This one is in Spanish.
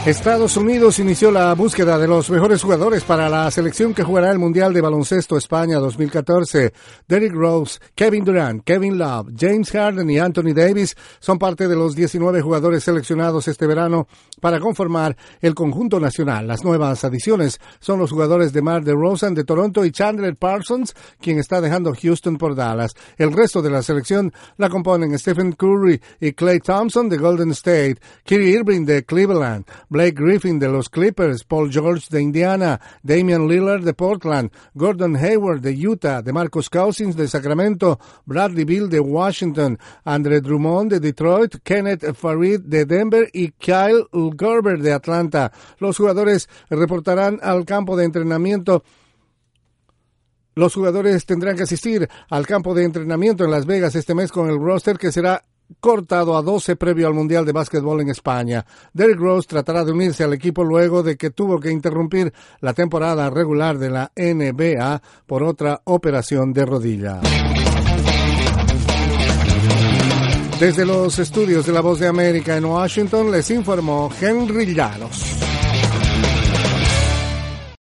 Estados Unidos inició la búsqueda de los mejores jugadores para la selección que jugará el Mundial de Baloncesto España 2014. Derrick Rose, Kevin Durant, Kevin Love, James Harden y Anthony Davis son parte de los 19 jugadores seleccionados este verano para conformar el conjunto nacional. Las nuevas adiciones son los jugadores DeMar DeRozan de Toronto y Chandler Parsons, quien está dejando Houston por Dallas. El resto de la selección la componen Stephen Curry y Klay Thompson de Golden State, Kyrie Irving de Cleveland, Blake Griffin de los Clippers, Paul George de Indiana, Damian Lillard de Portland, Gordon Hayward de Utah, DeMarcus Cousins de Sacramento, Bradley Beal de Washington, Andre Drummond de Detroit, Kenneth Farid de Denver y Kyle Korver de Atlanta. Los jugadores reportarán al campo de entrenamiento. Los jugadores tendrán que asistir al campo de entrenamiento en Las Vegas este mes con el roster que será cortado a 12 previo al Mundial de Básquetbol en España. Derrick Rose tratará de unirse al equipo luego de que tuvo que interrumpir la temporada regular de la NBA por otra operación de rodilla. Desde los estudios de La Voz de América en Washington les informó Henry Llanos.